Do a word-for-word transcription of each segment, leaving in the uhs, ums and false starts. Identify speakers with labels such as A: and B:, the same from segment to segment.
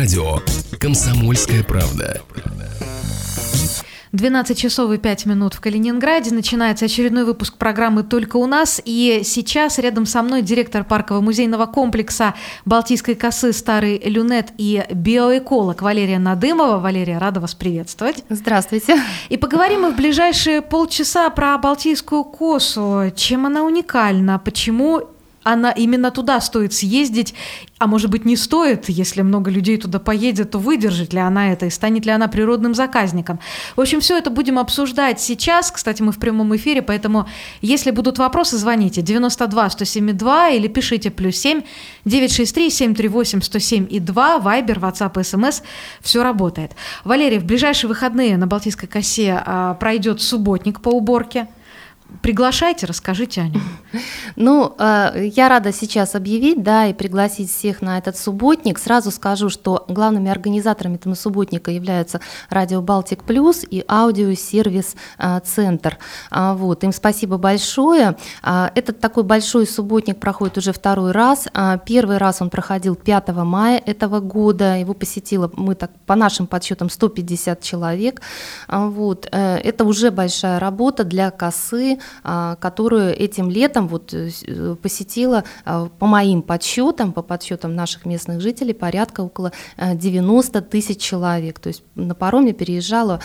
A: Радио «Комсомольская правда».
B: двенадцать часов и пять минут в Калининграде. Начинается очередной выпуск программы «Только у нас». И сейчас рядом со мной директор парково-музейного комплекса Балтийской косы «Старый люнет» и биоэколог Валерия Надымова. Валерия, рада вас приветствовать.
C: Здравствуйте.
B: И поговорим мы в ближайшие полчаса про Балтийскую косу. Чем она уникальна? Почему она именно туда стоит съездить, а может быть не стоит, если много людей туда поедет, то выдержит ли она это и станет ли она природным заказником. В общем, все это будем обсуждать сейчас. Кстати, мы в прямом эфире, поэтому если будут вопросы, звоните девяносто два сто семь два или пишите плюс семь девятьсот шестьдесят три семьсот тридцать восемь сто семь и два, Вайбер, Ватсап, СМС, все работает. Валерий, в ближайшие выходные на Балтийской косе а, пройдет субботник по уборке. Приглашайте, расскажите о нем.
C: Ну, я рада сейчас объявить, да, и пригласить всех на этот субботник. Сразу скажу, что главными организаторами этого субботника являются Радио Балтик Плюс и Аудиосервис Центр. Вот, им спасибо большое. Этот такой большой субботник проходит уже второй раз. Первый раз он проходил пятого мая этого года. Его посетило, мы так по нашим подсчетам, сто пятьдесят человек. Вот, это уже большая работа для косы, которую этим летом вот посетила, по моим подсчетам, по подсчетам наших местных жителей, порядка около девяносто тысяч человек. То есть на пароме переезжало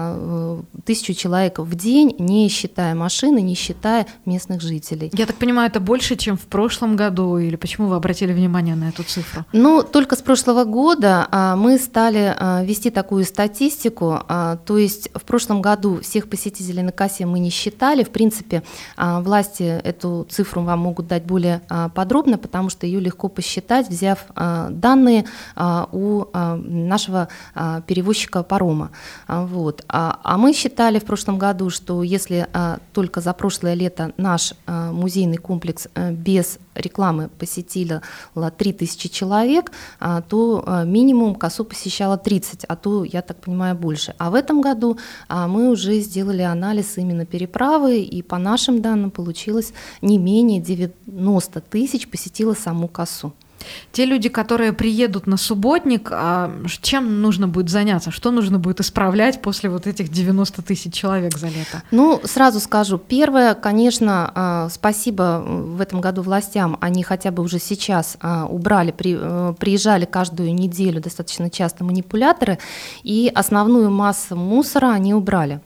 C: тысячу человек в день, не считая машины, не считая местных жителей.
B: Я так понимаю, это больше, чем в прошлом году, или почему вы обратили внимание на эту цифру?
C: Ну, только с прошлого года мы стали вести такую статистику, то есть в прошлом году всех посетителей на косе мы не считали. В принципе, власти эту цифру вам могут дать более подробно, потому что ее легко посчитать, взяв данные у нашего перевозчика парома. Вот. А мы считали в прошлом году, что если только за прошлое лето наш музейный комплекс без рекламы посетило три тысячи человек, то минимум косу посещало тридцать, а то, я так понимаю, больше. А в этом году мы уже сделали анализ именно переправы, и по нашим данным получилось не менее девяносто тысяч посетило саму косу.
B: Те люди, которые приедут на субботник, чем нужно будет заняться? Что нужно будет исправлять после вот этих девяноста тысяч человек за лето?
C: Ну, сразу скажу, первое, конечно, спасибо в этом году властям, они хотя бы уже сейчас убрали, приезжали каждую неделю достаточно часто манипуляторы, и основную массу мусора они убрали.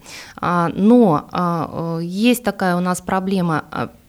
C: Но есть такая у нас проблема.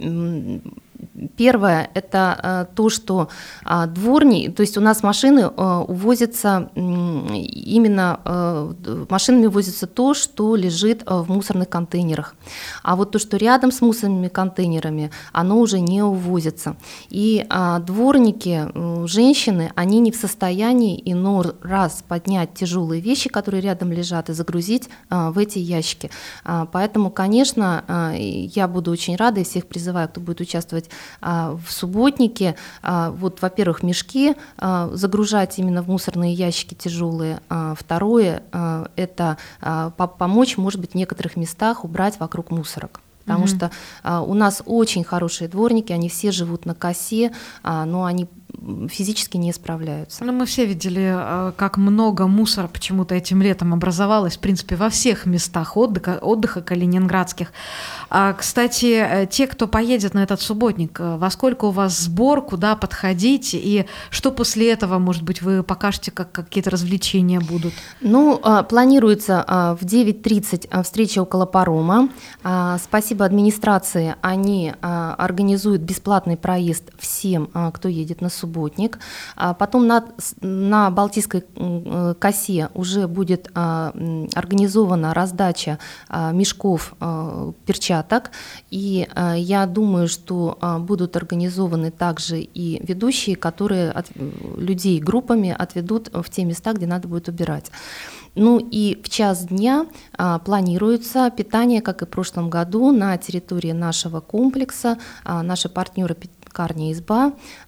C: Первое – это то, что дворни, то есть у нас машины увозятся, именно машинами увозится то, что лежит в мусорных контейнерах. А вот то, что рядом с мусорными контейнерами, оно уже не увозится. И дворники, женщины, они не в состоянии иной раз поднять тяжелые вещи, которые рядом лежат, и загрузить в эти ящики. Поэтому, конечно, я буду очень рада и всех призываю, кто будет участвовать в субботнике, вот, во-первых, мешки загружать именно в мусорные ящики тяжелые. Второе – это помочь, может быть, в некоторых местах убрать вокруг мусорок. Потому mm-hmm. что у нас очень хорошие дворники, они все живут на косе, но они физически не справляются.
B: Ну, мы все видели, как много мусора почему-то этим летом образовалось, в принципе, во всех местах отдыха, отдыха калининградских. А, кстати, те, кто поедет на этот субботник, во сколько у вас сбор, куда подходить, и что после этого, может быть, вы покажете, как какие-то развлечения будут?
C: Ну, планируется в девять тридцать встреча около парома. Спасибо администрации, они организуют бесплатный проезд всем, кто едет на субботник. Субботник. Потом на, на Балтийской косе уже будет организована раздача мешков, перчаток. И я думаю, что будут организованы также и ведущие, которые от, людей группами отведут в те места, где надо будет убирать. Ну и в час дня а, планируется питание, как и в прошлом году, на территории нашего комплекса. А, наши партнеры пекарня «Изба»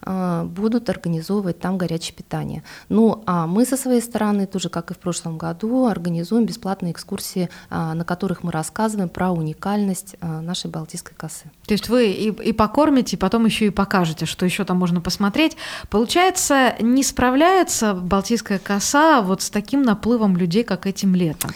C: будут организовывать там горячее питание. Ну, а мы со своей стороны, тоже как и в прошлом году, организуем бесплатные экскурсии, на которых мы рассказываем про уникальность нашей Балтийской косы.
B: То есть вы и, и покормите, и потом еще и покажете, что еще там можно посмотреть. Получается, не справляется Балтийская коса вот с таким наплывом людей, как этим летом?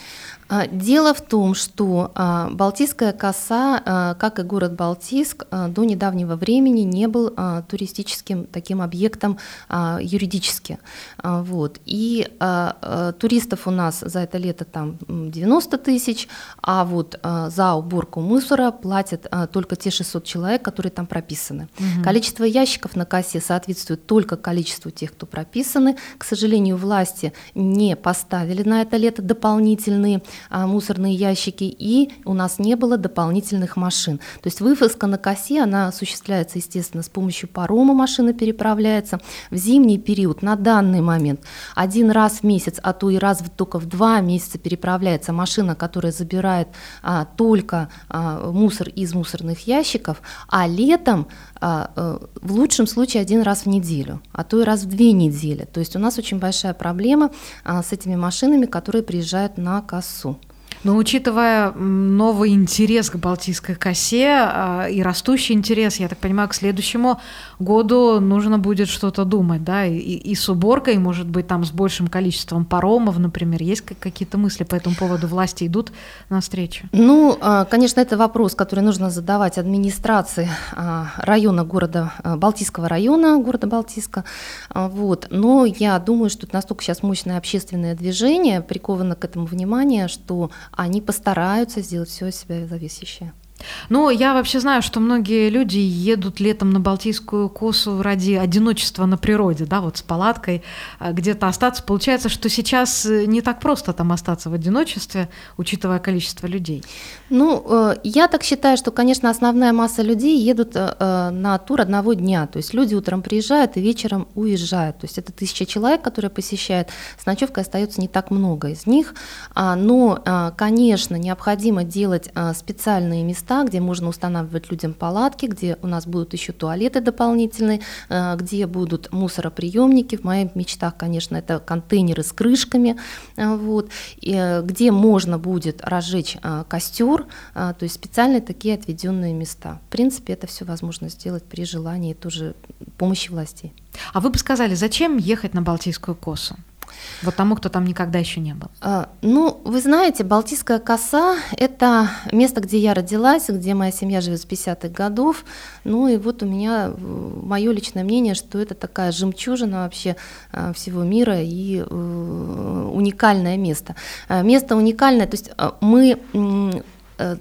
C: Дело в том, что Балтийская коса, как и город Балтийск, до недавнего времени не был туристическим таким объектом юридически. Вот. И туристов у нас за это лето там девяносто тысяч, а вот за уборку мусора платят только те шестьсот человек, которые там прописаны. Угу. Количество ящиков на косе соответствует только количеству тех, кто прописаны. К сожалению, власти не поставили на это лето дополнительные мусорные ящики, и у нас не было дополнительных машин. То есть вывозка на косе, она осуществляется, естественно, с помощью парома, машина переправляется. В зимний период на данный момент один раз в месяц, а то и раз в, только в два месяца переправляется машина, которая забирает а, только а, мусор из мусорных ящиков, а летом а, а, в лучшем случае один раз в неделю, а то и раз в две недели. То есть у нас очень большая проблема а, с этими машинами, которые приезжают на косу.
B: Но учитывая новый интерес к Балтийской косе э, и растущий интерес, я так понимаю, к следующему году нужно будет что-то думать, да, и, и с уборкой, может быть, там с большим количеством паромов, например. Есть какие-то мысли по этому поводу? Власти идут навстречу?
C: Ну, конечно, это вопрос, который нужно задавать администрации района города, Балтийского района города Балтийска. Вот. Но я думаю, что настолько сейчас мощное общественное движение приковано к этому внимание, что они постараются сделать все из себя зависящее.
B: Ну, я вообще знаю, что многие люди едут летом на Балтийскую косу ради одиночества на природе, да, вот с палаткой где-то остаться. Получается, что сейчас не так просто там остаться в одиночестве, учитывая количество людей.
C: Ну, я так считаю, что, конечно, основная масса людей едут на тур одного дня. То есть люди утром приезжают и вечером уезжают. То есть это тысяча человек, которые посещают. С ночевкой остается не так много из них. Но, конечно, необходимо делать специальные места, где можно устанавливать людям палатки, где у нас будут еще туалеты дополнительные, где будут мусороприемники. В моих мечтах, конечно, это контейнеры с крышками, вот, и где можно будет разжечь костер, то есть специальные такие отведенные места. В принципе, это все возможно сделать при желании тоже помощи властей.
B: А вы бы сказали, зачем ехать на Балтийскую косу? Вот тому, кто там никогда еще не был.
C: А, ну, вы знаете, Балтийская коса – это место, где я родилась, где моя семья живет с пятидесятых годов. Ну и вот у меня мое личное мнение, что это такая жемчужина вообще всего мира и э, уникальное место. Место уникальное, то есть мы… Э,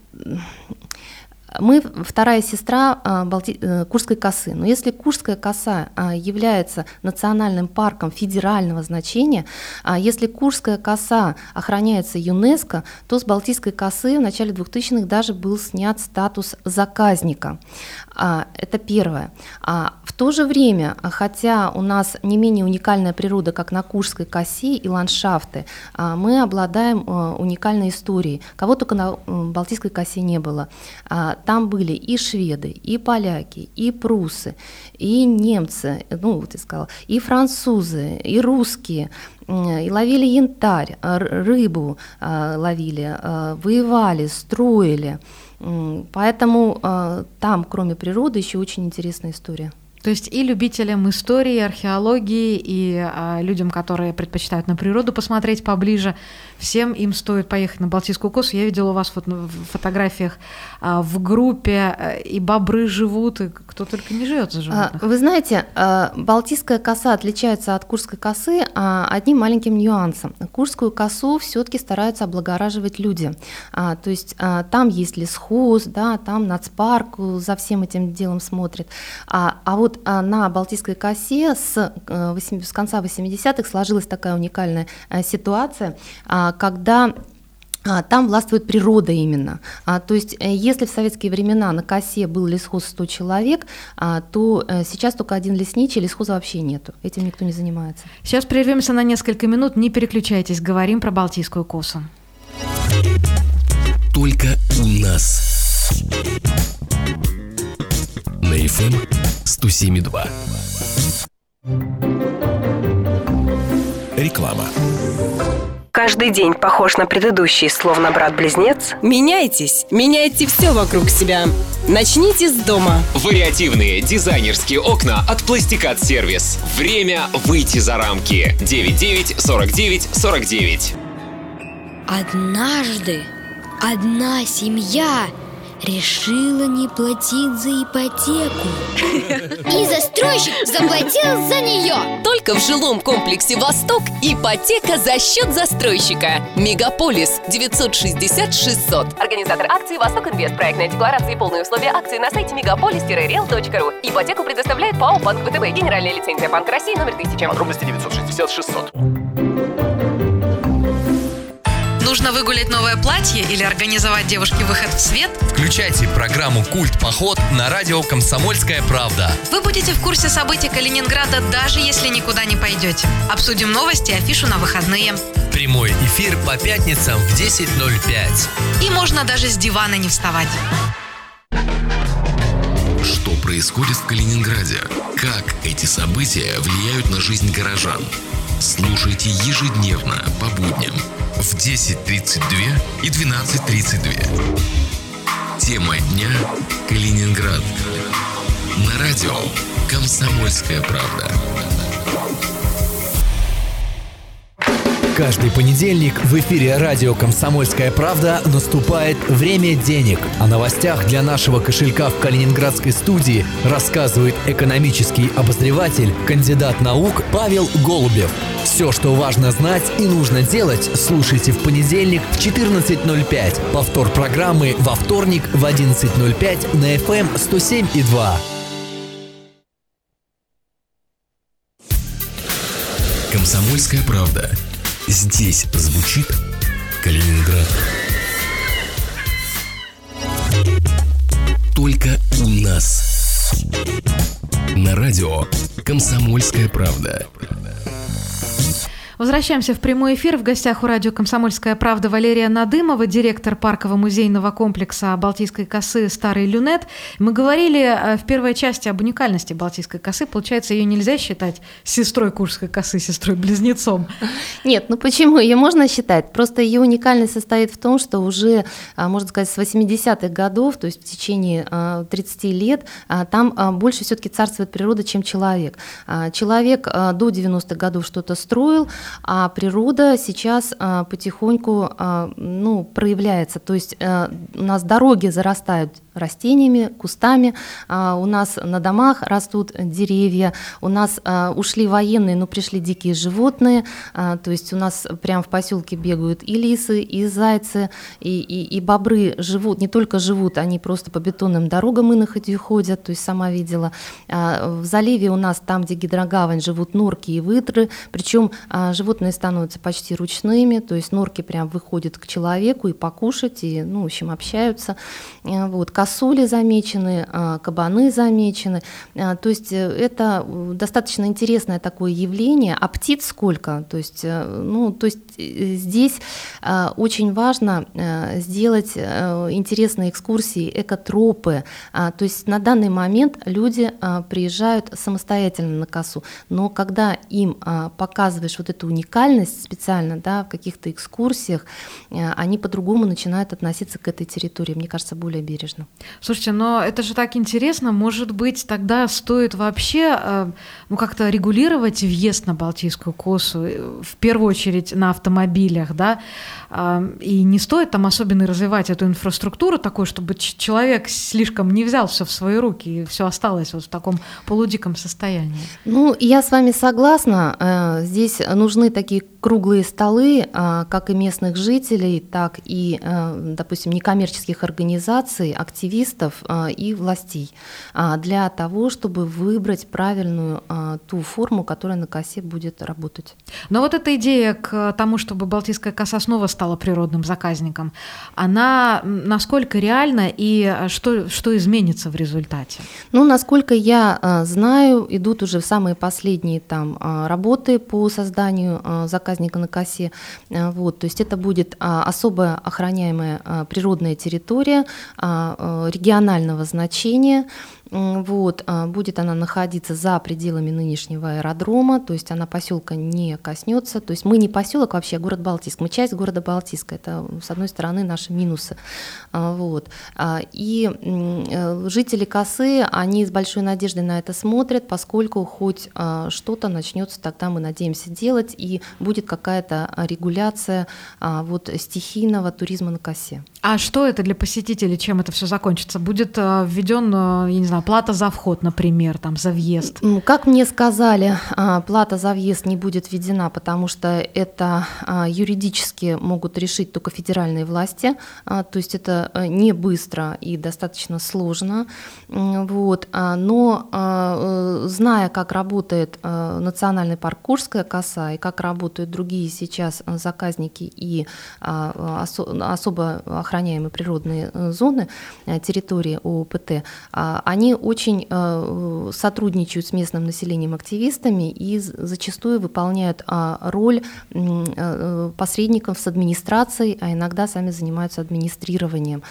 C: Мы вторая сестра Балти... Курской косы. Но если Курская коса является национальным парком федерального значения, если Курская коса охраняется ЮНЕСКО, то с Балтийской косы в начале двухтысячных даже был снят статус заказника. Это первое. В то же время, хотя у нас не менее уникальная природа, как на Курской косе и ландшафты, мы обладаем уникальной историей. Кого только на Балтийской косе не было. Там были и шведы, и поляки, и прусы, и немцы, ну вот я сказала, и французы, и русские, и ловили янтарь, рыбу ловили, воевали, строили. Поэтому там, кроме природы, еще очень интересная история.
B: То есть и любителям истории, археологии, и а, людям, которые предпочитают на природу посмотреть поближе, всем им стоит поехать на Балтийскую косу. Я видела у вас вот в фотографиях а, в группе, а, и бобры живут, и кто только не живет за животных.
C: Вы знаете, Балтийская коса отличается от Курской косы одним маленьким нюансом. Курскую косу все-таки стараются облагораживать люди. То есть там есть лесхоз, да, там нацпарк за всем этим делом смотрит. А, а вот на Балтийской косе с, с конца восьмидесятых сложилась такая уникальная ситуация, когда там властвует природа именно. То есть если в советские времена на косе был лесхоз сто человек, то сейчас только один лесничий, лесхоза вообще нету. Этим никто не занимается.
B: Сейчас прервемся на несколько минут, не переключайтесь, говорим про Балтийскую косу.
A: Только у нас. На эф эм сто семь и два. Реклама.
D: Каждый день похож на предыдущий, словно брат-близнец?
E: Меняйтесь, меняйте все вокруг себя. Начните с дома.
F: Вариативные дизайнерские окна от Пластикат Сервис. Время выйти за рамки. девять девять сорок девять сорок девять.
G: Однажды одна семья решила не платить за ипотеку. И застройщик заплатил за нее.
H: Только в жилом комплексе «Восток» ипотека за счет застройщика. Мегаполис девятьсот шестьдесят шестьсот. Организатор акции «Восток Инвест». Проектная декларация и полные условия акции на сайте мегаполис реал точка ру. Ипотеку предоставляет ПАО «Банк ВТБ». Генеральная лицензия Банка России номер тысяча.
F: Подробности девятьсот шестьдесят шестьсот.
I: Нужно выгулять новое платье или организовать девушке выход в свет?
J: Включайте программу «Культ Поход» на радио «Комсомольская правда».
I: Вы будете в курсе событий Калининграда, даже если никуда не пойдете. Обсудим новости и афишу на выходные.
J: Прямой эфир по пятницам в десять ноль пять.
I: И можно даже с дивана не вставать.
A: Что происходит в Калининграде? Как эти события влияют на жизнь горожан? Слушайте ежедневно по будням в десять тридцать два и двенадцать тридцать два. Тема дня – Калининград. На радио «Комсомольская правда».
K: Каждый понедельник в эфире радио «Комсомольская правда» наступает «Время денег». О новостях для нашего кошелька в калининградской студии рассказывает экономический обозреватель, кандидат наук Павел Голубев. Все, что важно знать и нужно делать, слушайте в понедельник в четырнадцать ноль пять. Повтор программы во вторник в одиннадцать ноль пять на эф эм сто семь и два.
A: «Комсомольская правда». Здесь звучит Калининград. Только у нас. На радио «Комсомольская правда».
B: Возвращаемся в прямой эфир. В гостях у радио «Комсомольская правда» Валерия Надымова, директор парково-музейного комплекса Балтийской косы «Старый Люнет». Мы говорили в первой части об уникальности Балтийской косы. Получается, ее нельзя считать сестрой Курской косы, сестрой-близнецом?
C: Нет, ну почему? Ее можно считать. Просто ее уникальность состоит в том, что уже, можно сказать, с восьмидесятых годов, то есть в течение тридцати лет, там больше все-таки царствует природа, чем человек. Человек до девяностых годов что-то строил, а природа сейчас а, потихоньку а, ну, проявляется. То есть а, у нас дороги зарастают растениями, кустами, а, у нас на домах растут деревья, у нас а, ушли военные, но пришли дикие животные, а, то есть у нас прямо в поселке бегают и лисы, и зайцы, и, и, и бобры живут, не только живут, они просто по бетонным дорогам иноходью ходят, то есть сама видела. А, в заливе у нас, там, где гидрогавань, живут норки и выдры, причем а, животные становятся почти ручными, то есть норки прям выходят к человеку и покушать, и, ну, в общем, общаются. Вот. Косули замечены, кабаны замечены. То есть это достаточно интересное такое явление. А птиц сколько? То есть, ну, то есть здесь очень важно сделать интересные экскурсии, экотропы. То есть на данный момент люди приезжают самостоятельно на косу, но когда им показываешь вот эту уникальность специально, да, в каких-то экскурсиях, они по-другому начинают относиться к этой территории, мне кажется, более бережно.
B: Слушайте, но это же так интересно, может быть, тогда стоит вообще ну, как-то регулировать въезд на Балтийскую косу, в первую очередь на автомобилях, да, и не стоит там особенно развивать эту инфраструктуру такой, чтобы человек слишком не взял все в свои руки и все осталось вот в таком полудиком состоянии.
C: Ну, я с вами согласна, здесь нужны такие круглые столы, как и местных жителей, так и, допустим, некоммерческих организаций, активистов и властей, для того, чтобы выбрать правильную ту форму, которая на косе будет работать.
B: Но вот эта идея к тому, чтобы Балтийская коса снова стала природным заказником, она насколько реальна и что, что изменится в результате?
C: Ну, насколько я знаю, идут уже самые последние там работы по созданию заказника на косе. Вот, то есть это будет особо охраняемая природная территория регионального значения. Вот, будет она находиться за пределами нынешнего аэродрома, то есть она поселка не коснется. То есть мы не поселок вообще, а город Балтийск. Мы часть города Балтийска. Это, с одной стороны, наши минусы. Вот. И жители Косы, они с большой надеждой на это смотрят, поскольку хоть что-то начнется, тогда мы надеемся делать, и будет какая-то регуляция вот, стихийного туризма на Косе.
B: А что это для посетителей, чем это все закончится? Будет введен, я не знаю, плата за вход, например, там, за въезд?
C: Как мне сказали, плата за въезд не будет введена, потому что это юридически могут решить только федеральные власти, то есть это не быстро и достаточно сложно. Вот. Но зная, как работает национальный парк Куршская коса и как работают другие сейчас заказники и особо охраняемые природные зоны, территории ООПТ, они очень сотрудничают с местным населением, активистами и зачастую выполняют роль посредников с администрацией, а иногда сами занимаются администрированием.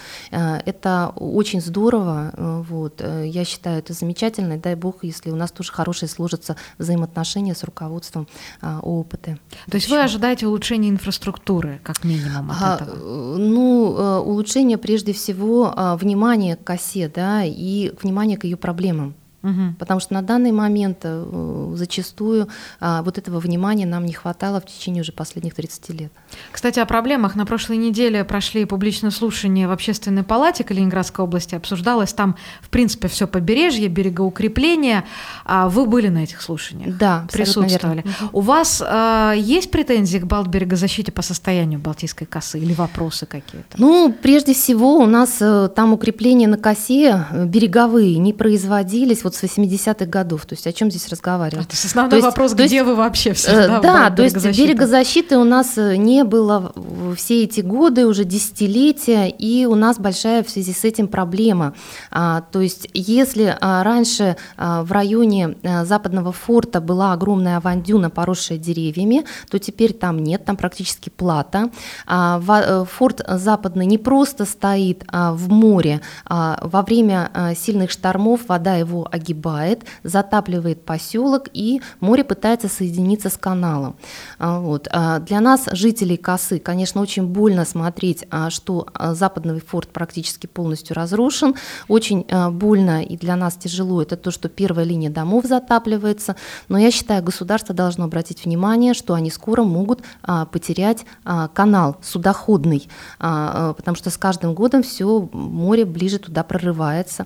C: Это очень здорово, вот. Я считаю, это замечательно, и дай бог, если у нас тоже хорошие сложатся взаимоотношения с руководством ООПТ.
B: То есть вы ожидаете улучшения инфраструктуры, как минимум, от
C: а,
B: этого?
C: Ну, улучшение прежде всего внимания к Косе, да, и внимания к ее проблемам. Угу. Потому что на данный момент э, зачастую э, вот этого внимания нам не хватало в течение уже последних тридцати лет.
B: Кстати, о проблемах. На прошлой неделе прошли публичные слушания в Общественной палате Калининградской области. Обсуждалось там, в принципе, все побережье, берегоукрепление. А вы были на этих слушаниях?
C: Да,
B: присутствовали.
C: Угу.
B: У вас э, есть претензии к Балтберегозащите по состоянию Балтийской косы или вопросы какие-то?
C: Ну, прежде всего, у нас э, там укрепления на косе береговые не производились вот с восьмидесятых годов. То есть о чем здесь разговаривать?
B: Это основной
C: то
B: вопрос,
C: есть,
B: где
C: есть,
B: вы вообще все?
C: Э, да, то есть берегозащиты у нас не было все эти годы, уже десятилетия, и у нас большая в связи с этим проблема. А, то есть если а, раньше а, в районе а, Западного форта была огромная авандюна, поросшая деревьями, то теперь там нет, там практически плата. А, в, форт Западный не просто стоит а, в море, а, во время а, сильных штормов вода его огибает, затапливает поселок, и море пытается соединиться с каналом. Вот. Для нас, жителей Косы, конечно, очень больно смотреть, что Западный форт практически полностью разрушен. Очень больно и для нас тяжело это то, что первая линия домов затапливается. Но я считаю, государство должно обратить внимание, что они скоро могут потерять канал судоходный, потому что с каждым годом все море ближе туда прорывается.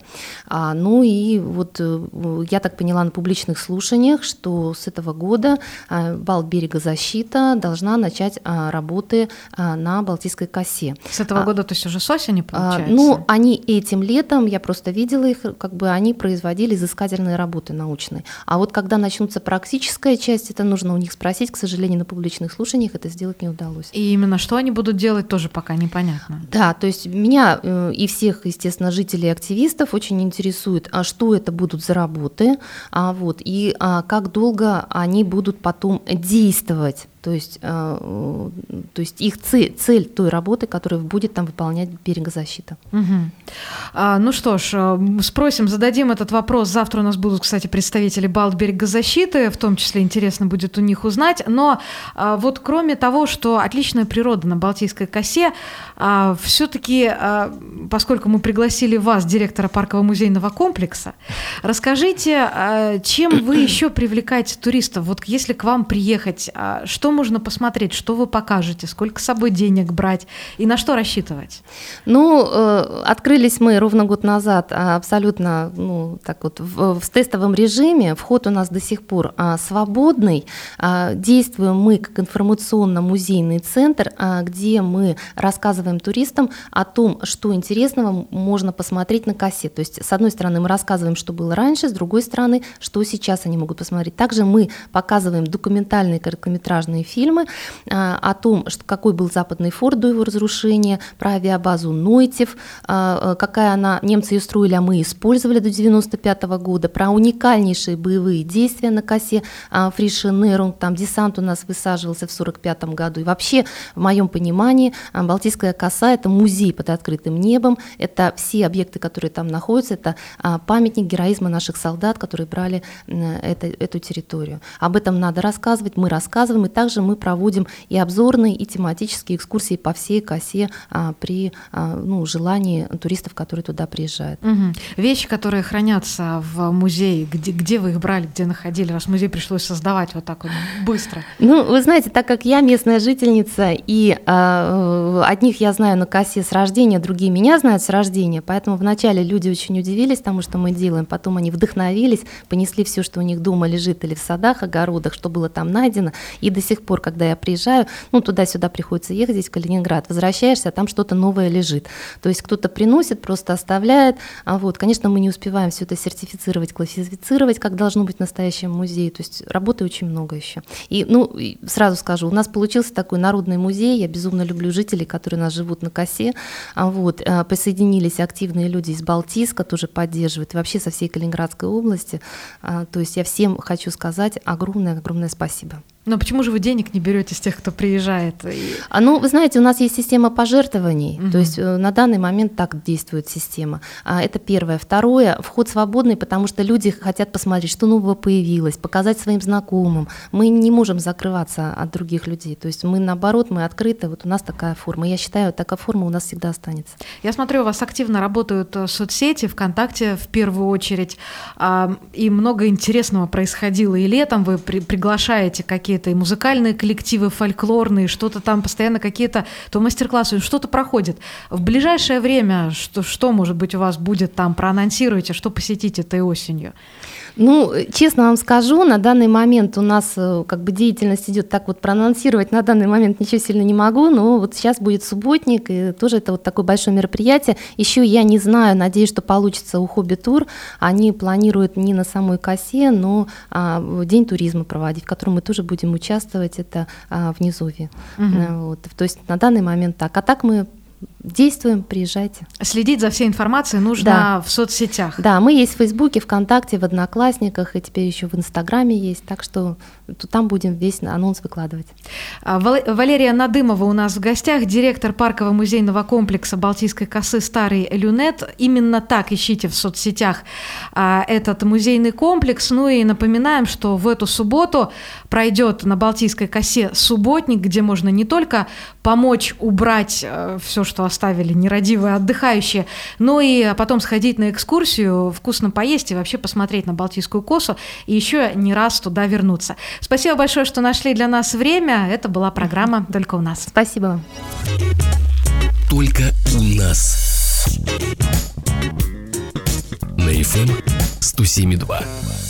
C: Ну и вот я так поняла на публичных слушаниях, что с этого года Балтберегозащита должна начать работы на Балтийской косе.
B: С этого года, то есть уже с осени, получается?
C: Ну, они этим летом, я просто видела их, как бы они производили изыскательные работы научные. А вот когда начнутся практическая часть, это нужно у них спросить. К сожалению, на публичных слушаниях это сделать не удалось.
B: И именно что они будут делать, тоже пока непонятно.
C: Да, то есть меня и всех, естественно, жителей и активистов очень интересует, а что это будут за работы, а, вот, и а, как долго они будут потом действовать. То есть, э, то есть их цель, цель той работы, которую будет там выполнять берегозащита.
B: Угу. А, ну что ж, спросим, зададим этот вопрос. Завтра у нас будут, кстати, представители Балтберегозащиты, в том числе интересно будет у них узнать. Но а, вот кроме того, что отличная природа на Балтийской косе, а, все-таки, а, поскольку мы пригласили вас, директора парково-музейного комплекса, расскажите, а, чем вы еще привлекаете туристов? Вот если к вам приехать, а, что можно посмотреть, что вы покажете, сколько с собой денег брать и на что рассчитывать?
C: Ну, э, открылись мы ровно год назад абсолютно, ну, так вот, в, в тестовом режиме. Вход у нас до сих пор а, свободный. А, действуем мы как информационно-музейный центр, а, где мы рассказываем туристам о том, что интересного можно посмотреть на косе. То есть, с одной стороны, мы рассказываем, что было раньше, с другой стороны, что сейчас они могут посмотреть. Также мы показываем документальные короткометражные фильмы о том, что, какой был Западный форт до его разрушения, про авиабазу Нойтев, какая она, немцы ее строили, а мы использовали до девяносто пятого года, про уникальнейшие боевые действия на косе Фришенерунг, там десант у нас высаживался в сорок пятом году. И вообще, в моем понимании, Балтийская коса – это музей под открытым небом, это все объекты, которые там находятся, это памятник героизма наших солдат, которые брали это, эту территорию. Об этом надо рассказывать, мы рассказываем, и также мы проводим и обзорные, и тематические экскурсии по всей косе а, при а, ну, желании туристов, которые туда приезжают.
B: Угу. Вещи, которые хранятся в музее, где, где вы их брали, где находили, раз музей пришлось создавать вот так вот быстро?
C: Ну, вы знаете, так как я местная жительница, и а, одних я знаю на косе с рождения, другие меня знают с рождения, поэтому вначале люди очень удивились тому, что мы делаем, потом они вдохновились, понесли все, что у них дома лежит или в садах, огородах, что было там найдено, и до сих пор, когда я приезжаю, ну, туда-сюда приходится ехать, здесь в Калининград, возвращаешься, а там что-то новое лежит. То есть кто-то приносит, просто оставляет. А вот, конечно, мы не успеваем все это сертифицировать, классифицировать, как должно быть в настоящем музее. То есть работы очень много еще. И, ну, сразу скажу, у нас получился такой народный музей. Я безумно люблю жителей, которые у нас живут на косе. А вот, присоединились активные люди из Балтийска, тоже поддерживают, и вообще со всей Калининградской области. То есть я всем хочу сказать огромное-огромное спасибо.
B: Но почему же вы денег не берете с тех, кто приезжает?
C: А, ну, вы знаете, у нас есть система пожертвований, угу. То есть на данный момент так действует система. А, это первое. Второе, вход свободный, потому что люди хотят посмотреть, что нового появилось, показать своим знакомым. Мы не можем закрываться от других людей. То есть мы, наоборот, мы открыты. Вот у нас такая форма. Я считаю, такая форма у нас всегда останется.
B: Я смотрю, у вас активно работают соцсети, ВКонтакте в первую очередь, и много интересного происходило. И летом вы при- приглашаете какие-то и музыкальные коллективы, фольклорные, что-то там постоянно какие-то, то мастер-классы, что-то проходит. В ближайшее время что, что, может быть, у вас будет там, проанонсируйте, что посетить этой осенью?
C: Ну, честно вам скажу, на данный момент у нас как бы деятельность идет так вот, проанонсировать на данный момент ничего сильно не могу, но вот сейчас будет субботник, и тоже это вот такое большое мероприятие. Еще я не знаю, надеюсь, что получится у Хобби-тур. Они планируют не на самой косе, но а, день туризма проводить, в котором мы тоже будем участвовать, это а, в Низовье. Угу. Вот. То есть на данный момент так. А так мы действуем, приезжайте.
B: Следить за всей информацией нужно да. в соцсетях.
C: Да, мы есть в Фейсбуке, ВКонтакте, в Одноклассниках, и теперь еще в Инстаграме есть, так что там будем весь анонс выкладывать.
B: Валерия Надымова у нас в гостях, директор паркового музейного комплекса Балтийской косы «Старый Люнет». Именно так ищите в соцсетях этот музейный комплекс. Ну и напоминаем, что в эту субботу пройдет на Балтийской косе субботник, где можно не только помочь убрать все, что оставили нерадивые отдыхающие, но и потом сходить на экскурсию, вкусно поесть и вообще посмотреть на Балтийскую косу и еще не раз туда вернуться. Спасибо большое, что нашли для нас время. Это была программа «Только у нас».
C: Спасибо вам.
A: Только у нас. На эф эм сто семь и два.